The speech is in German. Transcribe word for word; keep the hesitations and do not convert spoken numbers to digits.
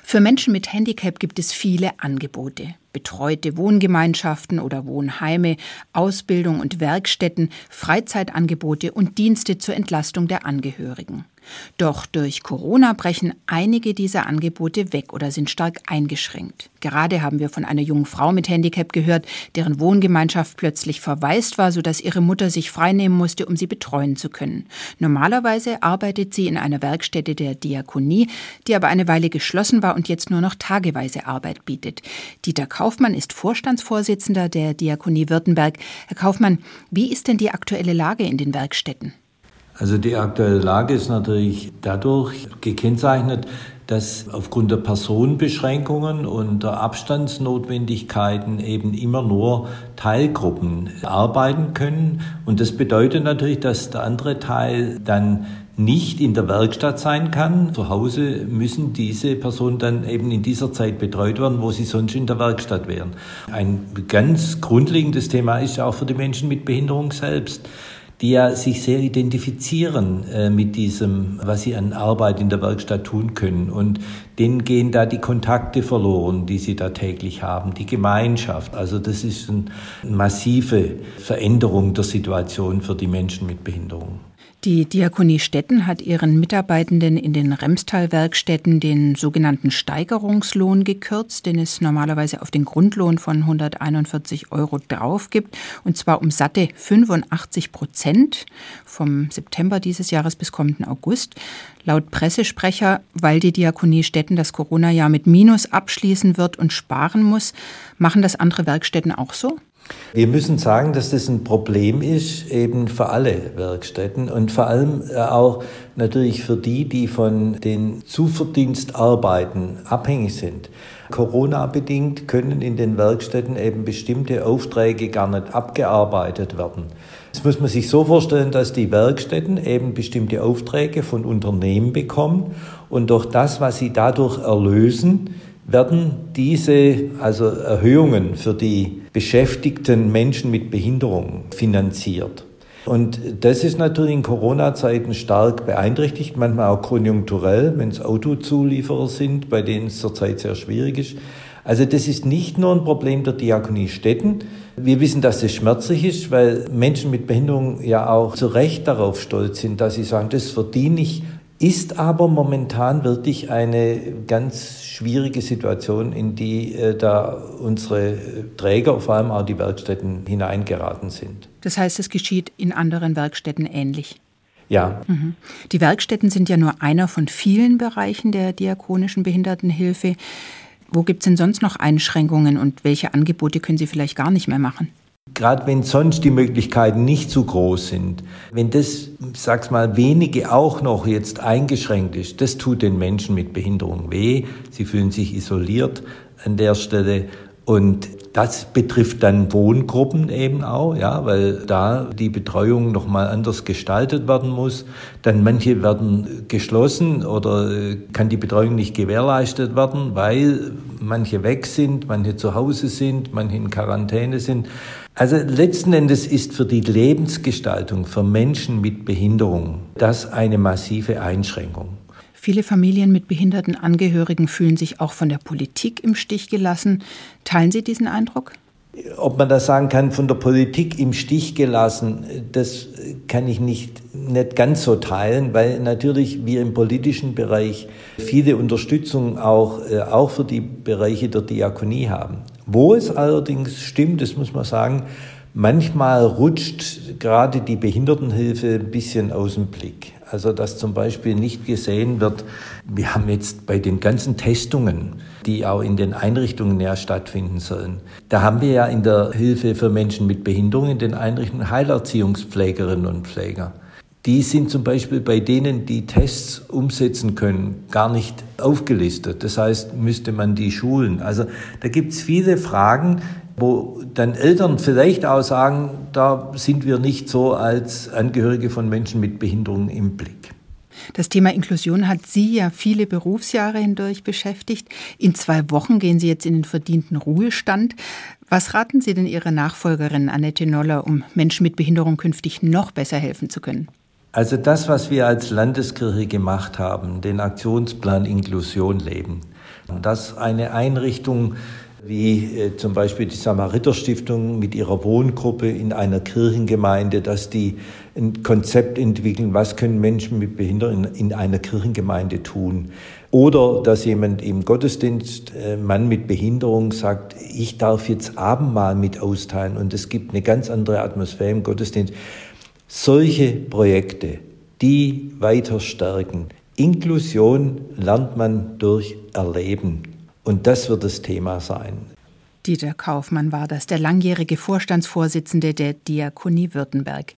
Für Menschen mit Handicap gibt es viele Angebote. Betreute Wohngemeinschaften oder Wohnheime, Ausbildung und Werkstätten, Freizeitangebote und Dienste zur Entlastung der Angehörigen. Doch durch Corona brechen einige dieser Angebote weg oder sind stark eingeschränkt. Gerade haben wir von einer jungen Frau mit Handicap gehört, deren Wohngemeinschaft plötzlich verwaist war, sodass ihre Mutter sich freinehmen musste, um sie betreuen zu können. Normalerweise arbeitet sie in einer Werkstätte der Diakonie, die aber eine Weile geschlossen war und jetzt nur noch tageweise Arbeit bietet. Dieter Kaufmann ist Vorstandsvorsitzender der Diakonie Württemberg. Herr Kaufmann, wie ist denn die aktuelle Lage in den Werkstätten? Also die aktuelle Lage ist natürlich dadurch gekennzeichnet, dass aufgrund der Personenbeschränkungen und der Abstandsnotwendigkeiten eben immer nur Teilgruppen arbeiten können. Und das bedeutet natürlich, dass der andere Teil dann nicht in der Werkstatt sein kann. Zu Hause müssen diese Personen dann eben in dieser Zeit betreut werden, wo sie sonst in der Werkstatt wären. Ein ganz grundlegendes Thema ist auch für die Menschen mit Behinderung selbst, die ja sich sehr identifizieren äh, mit diesem, was sie an Arbeit in der Werkstatt tun können. Und denen gehen da die Kontakte verloren, die sie da täglich haben, die Gemeinschaft. Also das ist eine massive Veränderung der Situation für die Menschen mit Behinderung. Die Diakonie Stetten hat ihren Mitarbeitenden in den Remstal-Werkstätten den sogenannten Steigerungslohn gekürzt, den es normalerweise auf den Grundlohn von hunderteinundvierzig Euro drauf gibt, und zwar um satte fünfundachtzig Prozent vom September dieses Jahres bis kommenden August. Laut Pressesprecher, weil die Diakonie Stetten das Corona-Jahr mit Minus abschließen wird und sparen muss. Machen das andere Werkstätten auch so? Wir müssen sagen, dass das ein Problem ist, eben für alle Werkstätten und vor allem auch natürlich für die, die von den Zuverdienstarbeiten abhängig sind. Corona-bedingt können in den Werkstätten eben bestimmte Aufträge gar nicht abgearbeitet werden. Das muss man sich so vorstellen, dass die Werkstätten eben bestimmte Aufträge von Unternehmen bekommen und durch das, was sie dadurch erlösen, werden diese also Erhöhungen für die beschäftigten Menschen mit Behinderung finanziert. Und das ist natürlich in Corona-Zeiten stark beeinträchtigt, manchmal auch konjunkturell, wenn es Autozulieferer sind, bei denen es zurzeit sehr schwierig ist. Also das ist nicht nur ein Problem der Diakonie Stetten. Wir wissen, dass das schmerzlich ist, weil Menschen mit Behinderung ja auch zu Recht darauf stolz sind, dass sie sagen, das verdiene ich. Ist aber momentan wirklich eine ganz schwierige Situation, in die äh, da unsere Träger, vor allem auch die Werkstätten, hineingeraten sind. Das heißt, es geschieht in anderen Werkstätten ähnlich? Ja. Mhm. Die Werkstätten sind ja nur einer von vielen Bereichen der diakonischen Behindertenhilfe. Wo gibt es denn sonst noch Einschränkungen und welche Angebote können Sie vielleicht gar nicht mehr machen? Gerade wenn sonst die Möglichkeiten nicht so groß sind, wenn das, sag's mal, wenige auch noch jetzt eingeschränkt ist, das tut den Menschen mit Behinderung weh. Sie fühlen sich isoliert an der Stelle und das betrifft dann Wohngruppen eben auch, ja, weil da die Betreuung noch mal anders gestaltet werden muss. Dann manche werden geschlossen oder kann die Betreuung nicht gewährleistet werden, weil manche weg sind, manche zu Hause sind, manche in Quarantäne sind. Also letzten Endes ist für die Lebensgestaltung für Menschen mit Behinderung das eine massive Einschränkung. Viele Familien mit behinderten Angehörigen fühlen sich auch von der Politik im Stich gelassen. Teilen Sie diesen Eindruck? Ob man das sagen kann, von der Politik im Stich gelassen, das kann ich nicht, nicht ganz so teilen, weil natürlich wir im politischen Bereich viele Unterstützung auch, auch für die Bereiche der Diakonie haben. Wo es allerdings stimmt, das muss man sagen, manchmal rutscht gerade die Behindertenhilfe ein bisschen aus dem Blick. Also dass zum Beispiel nicht gesehen wird, wir haben jetzt bei den ganzen Testungen, die auch in den Einrichtungen ja stattfinden sollen, da haben wir ja in der Hilfe für Menschen mit Behinderung in den Einrichtungen Heilerziehungspflegerinnen und Pfleger. Die sind zum Beispiel bei denen, die Tests umsetzen können, gar nicht aufgelistet. Das heißt, müsste man die schulen. Also da gibt es viele Fragen, wo dann Eltern vielleicht auch sagen, da sind wir nicht so als Angehörige von Menschen mit Behinderung im Blick. Das Thema Inklusion hat Sie ja viele Berufsjahre hindurch beschäftigt. In zwei Wochen gehen Sie jetzt in den verdienten Ruhestand. Was raten Sie denn Ihrer Nachfolgerin Annette Noller, um Menschen mit Behinderung künftig noch besser helfen zu können? Also das, was wir als Landeskirche gemacht haben, den Aktionsplan Inklusion leben, Dass eine Einrichtung wie äh, zum Beispiel die Samariter-Stiftung mit ihrer Wohngruppe in einer Kirchengemeinde, dass die ein Konzept entwickeln, was können Menschen mit Behinderung in, in einer Kirchengemeinde tun. Oder dass jemand im Gottesdienst, äh, Mann mit Behinderung, sagt, ich darf jetzt Abendmahl mit austeilen und es gibt eine ganz andere Atmosphäre im Gottesdienst. Solche Projekte, die weiter stärken. Inklusion lernt man durch Erleben. Und das wird das Thema sein. Dieter Kaufmann war das, der langjährige Vorstandsvorsitzende der Diakonie Württemberg.